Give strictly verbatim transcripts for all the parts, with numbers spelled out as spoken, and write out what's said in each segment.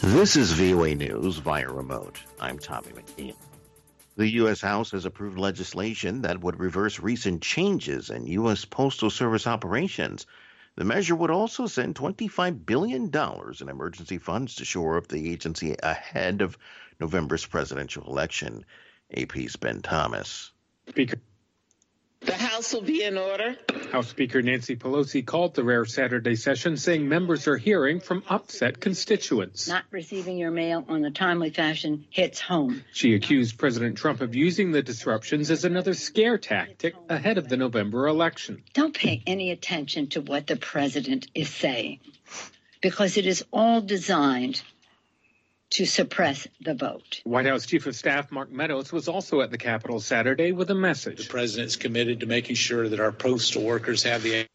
This is V O A News via remote. I'm Tommy McNeil. The U S House has approved legislation that would reverse recent changes in U S Postal Service operations. The measure would also send twenty-five billion dollars in emergency funds to shore up the agency ahead of November's presidential election. A P's Ben Thomas. Speaker. The House will be in order. House Speaker Nancy Pelosi called the rare Saturday session, saying members are hearing from upset constituents. Not receiving your mail on a timely fashion hits home. She accused President Trump of using the disruptions as another scare tactic ahead of the November election. Don't pay any attention to what the president is saying, because it is all designed to suppress the vote. White House Chief of Staff Mark Meadows was also at the Capitol Saturday with a message. The president's committed to making sure that our postal workers have the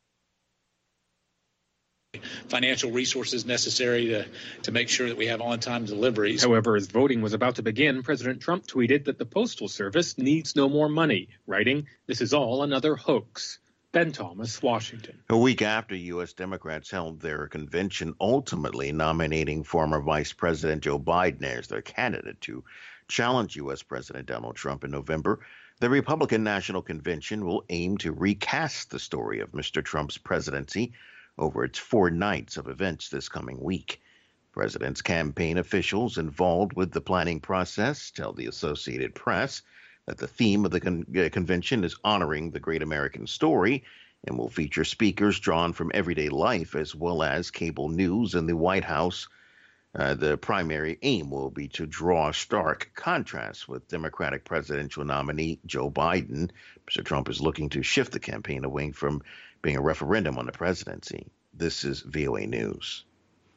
financial resources necessary to, to make sure that we have on-time deliveries. However, as voting was about to begin, President Trump tweeted that the Postal Service needs no more money, writing, "This is all another hoax." Ben Thomas, Washington. A week after U S Democrats held their convention, ultimately nominating former Vice President Joe Biden as their candidate to challenge U S President Donald Trump in November, the Republican National Convention will aim to recast the story of Mister Trump's presidency over its four nights of events this coming week. President's campaign officials involved with the planning process tell the Associated Press that the theme of the con- uh, convention is honoring the great American story and will feature speakers drawn from everyday life as well as cable news and the White House. Uh, the primary aim will be to draw stark contrast with Democratic presidential nominee Joe Biden. Mister Trump is looking to shift the campaign away from being a referendum on the presidency. This is V O A News.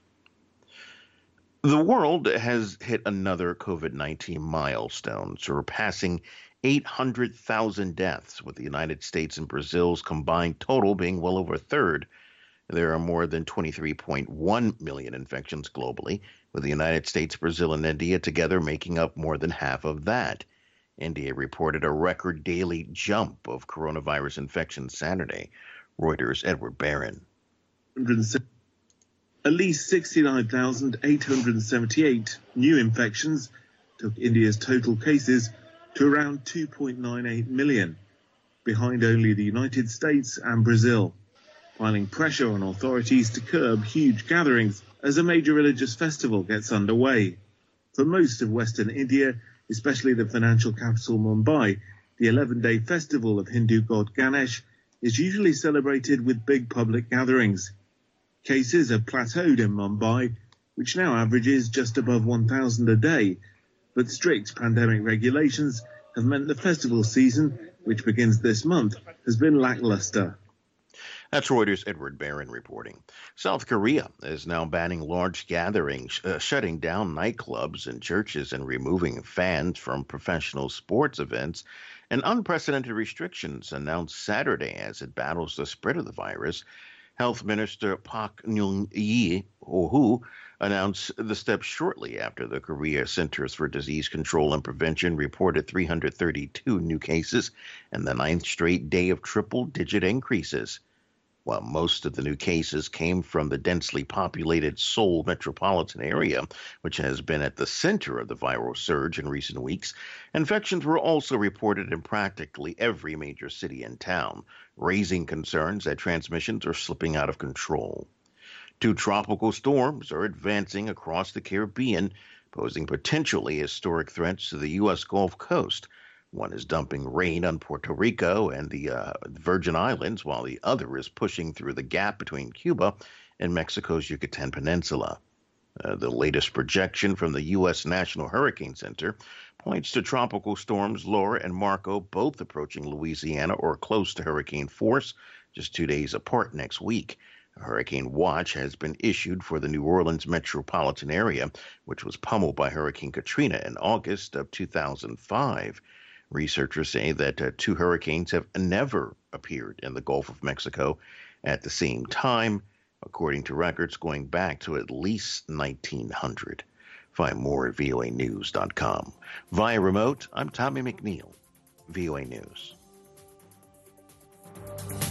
The world has hit another COVID nineteen milestone, surpassing eight hundred thousand deaths, with the United States and Brazil's combined total being well over a third. There are more than twenty-three point one million infections globally, with the United States, Brazil, and India together making up more than half of that. India reported a record daily jump of coronavirus infections Saturday. Reuters' Edward Barron. At least sixty-nine thousand eight hundred seventy-eight new infections took India's total cases to around two point nine eight million, behind only the United States and Brazil, piling pressure on authorities to curb huge gatherings as a major religious festival gets underway. For most of Western India, especially the financial capital Mumbai, the eleven-day festival of Hindu god Ganesh is usually celebrated with big public gatherings. Cases have plateaued in Mumbai, which now averages just above one thousand a day, but strict pandemic regulations have meant the festival season, which begins this month, has been lackluster. That's Reuters' Edward Barron reporting. South Korea is now banning large gatherings, uh, shutting down nightclubs and churches and removing fans from professional sports events. And unprecedented restrictions announced Saturday as it battles the spread of the virus. Health Minister Park Neung-hee, who announced the steps shortly after the Korea Centers for Disease Control and Prevention reported three hundred thirty-two new cases and the ninth straight day of triple-digit increases. While most of the new cases came from the densely populated Seoul metropolitan area, which has been at the center of the viral surge in recent weeks, infections were also reported in practically every major city and town, raising concerns that transmissions are slipping out of control. Two tropical storms are advancing across the Caribbean, posing potentially historic threats to the U S Gulf Coast. One is dumping rain on Puerto Rico and the uh, Virgin Islands, while the other is pushing through the gap between Cuba and Mexico's Yucatan Peninsula. Uh, the latest projection from the U S National Hurricane Center points to tropical storms Laura and Marco both approaching Louisiana or close to hurricane force just two days apart next week. A hurricane watch has been issued for the New Orleans metropolitan area, which was pummeled by Hurricane Katrina in August of two thousand five. Researchers say that uh, two hurricanes have never appeared in the Gulf of Mexico at the same time, according to records going back to at least nineteen hundred. Find more at V O A news dot com. Via remote, I'm Tommy McNeil, V O A News.